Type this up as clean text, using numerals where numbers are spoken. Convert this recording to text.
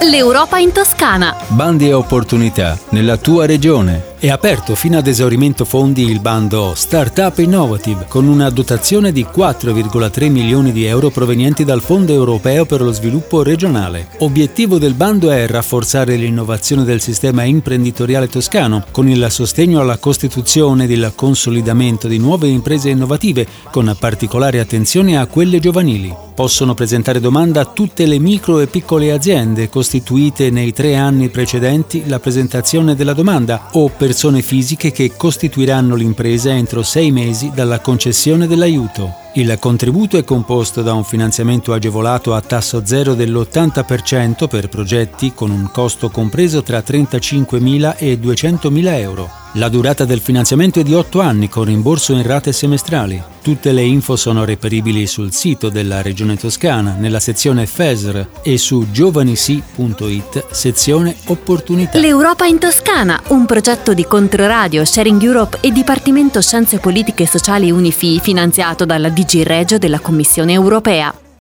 L'Europa in Toscana. Bandi e opportunità nella tua regione. È aperto fino ad esaurimento fondi il bando Startup Innovative con una dotazione di 4,3 milioni di euro provenienti dal Fondo Europeo per lo Sviluppo Regionale. Obiettivo del bando è rafforzare l'innovazione del sistema imprenditoriale toscano con il sostegno alla costituzione ed il consolidamento di nuove imprese innovative con particolare attenzione a quelle giovanili. Possono presentare domanda tutte le micro e piccole aziende costituite nei 3 anni precedenti la presentazione della domanda o persone fisiche che costituiranno l'impresa entro 6 mesi dalla concessione dell'aiuto. Il contributo è composto da un finanziamento agevolato a tasso zero dell'80% per progetti con un costo compreso tra 35.000 e 200.000 euro. La durata del finanziamento è di 8 anni con rimborso in rate semestrali. Tutte le info sono reperibili sul sito della Regione Toscana, nella sezione FESR e su giovanisi.it, sezione Opportunità. L'Europa in Toscana, un progetto di Controradio, Sharing Europe e Dipartimento Scienze Politiche e Sociali UniFi finanziato dalla DG Regio della Commissione Europea.